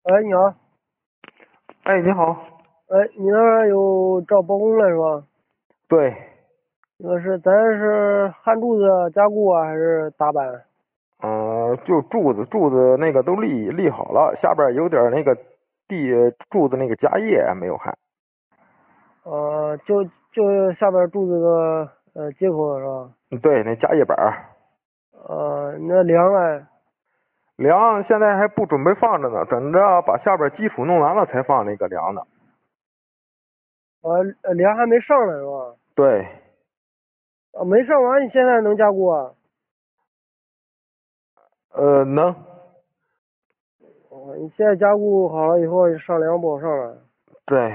哎，你好。 哎，你好。 哎，你那边有招包工的是吧？ 对。 咱是焊柱子加固啊，还是打板？ 就柱子那个都立好了，下边有点那个地柱子那个夹叶没有焊。 就下边柱子的接口是吧？ 对，那夹叶板儿。 那梁哎。 梁现在还不准备放着呢，等着把下边基础弄完了才放那个梁呢。 梁还没上呢是吧？ 对。 没上完，你现在能加固啊？ 能。 你现在加固好了以后上梁不好上了。 对。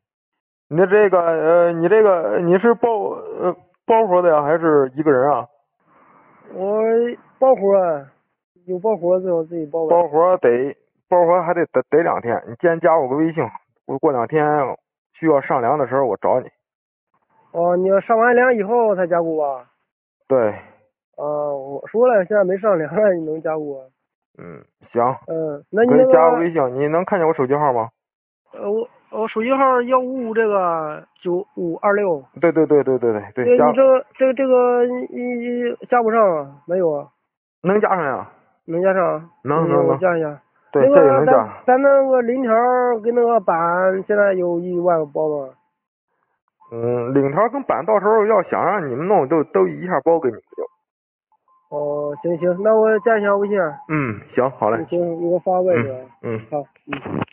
你是包活的呀，还是一个人啊？ 我包活啊，有包活最好自己包呗。 包活还得2天，你先加我个微信，我过2天需要上梁的时候我找你。 你要上完梁以后才加固吧？ 对。 我说了，现在没上梁了，你能加固啊？ 嗯，行。 那你你可以那个， 加我微信，你能看见我手机号吗？ 我手机号155这个9526。 对对对对对对对， 你这个你加不上啊？没有啊？ 能加上呀？ 能加上啊？行，我能能能。 加一下。 对，这也那个咱能加。 咱那个临条跟那个板现在有1万包吗？ 领条跟板到时候要想让你们弄，都一下包给你们就。 行行，那我加一下微信啊。 行，好嘞。 行，你给我发位置啊。 嗯。 好。